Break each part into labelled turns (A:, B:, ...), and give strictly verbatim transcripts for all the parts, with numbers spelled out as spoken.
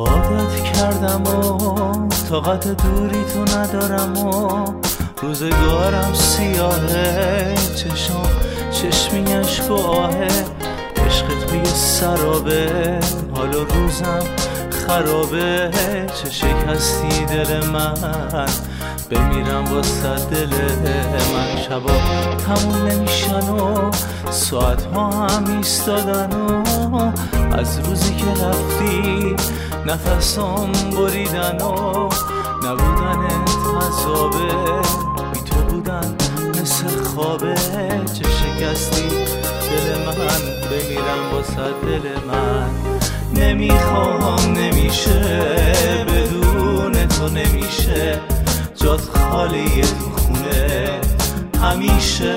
A: عادت کردم و طاقت دوری تو ندارم و روزگارم سیاهه، چشم چشمی عشق و آهه، عشق توی سرابه، حالا روزم خرابه، چه شکستی دل من، بمیرم واسه دل من. شبا تموم نمیشن و ساعت ها هم ایستادن و از روزی که رفتی نفسام بریدن و نبودنت عذابه، بی تو بودن مثل خوابه، چه شکستی دل من، بمیرم واسه دل من. نمیخوام نمیشه بدون تو نمیشه، جات خالیه تو خونه همیشه.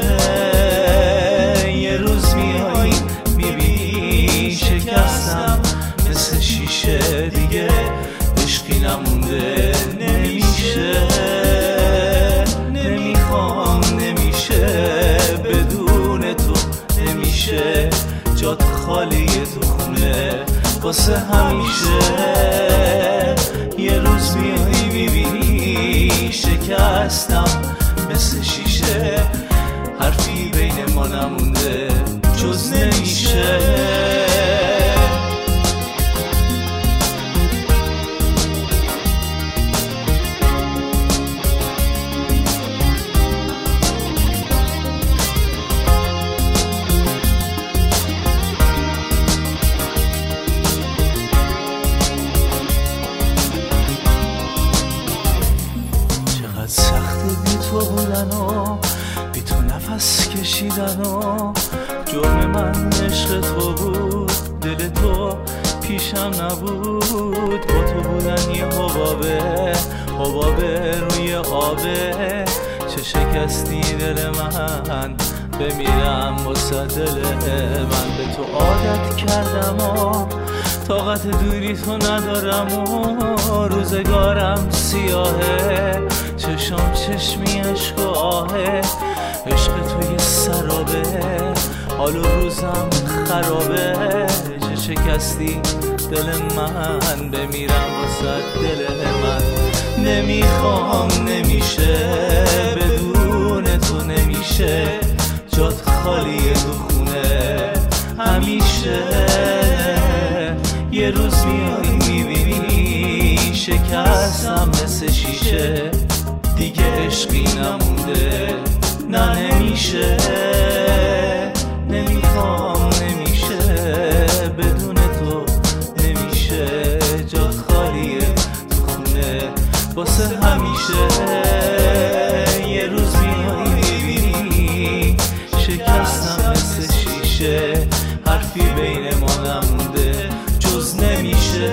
A: یه روز میایی میبینی شکستم مثل شیشه، دیگه عشقی نمونده نمیشه. نمیخوام نمیشه بدون تو نمیشه، جات خالیه تو خونه واسه همیشه. یه روز میایی میبینی شکستم مثل شیشه، حرفی بین ما نمونده جز نمیشه. سخته بی تو بودن و بی تو نفس کشیدن و جرم من عشق تو بود، دل تو پیشم نبود، با تو بودن یه حبابه حبابه روی آبه، چه شکستی دل من، بمیرم واسه دل من. به تو عادت کردم و طاقت دوری تو ندارم و روزگارم سیاهه، چشم چشمی عشق و آهه، عشق توی سرابه، حال و روزم خرابه، چه شکستی دل من، بمیرم واسه دل من. نمیخوام نمیشه بدون تو نمیشه، جات خالیه تو خونه همیشه. یه روز میایی میبینی شکستم مثل شیشه، دیگه عشقی نمونده نه نمیشه. نمیخوام نمیشه بدون تو نمیشه، جات خالیه تو خونه واسه همیشه. یه روز میایی میبینی شکستم مثل شیشه، حرفی بین ما نمونده جز نمیشه.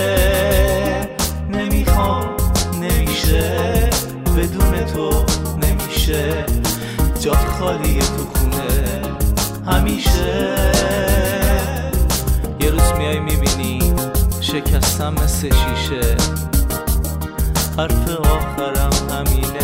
A: نمیخوام نمیشه بدون تو نمیشه، جات خالیه تو خونه همیشه. یه روز میای میبینی شکستم مثل شیشه، حرف آخرم همینه.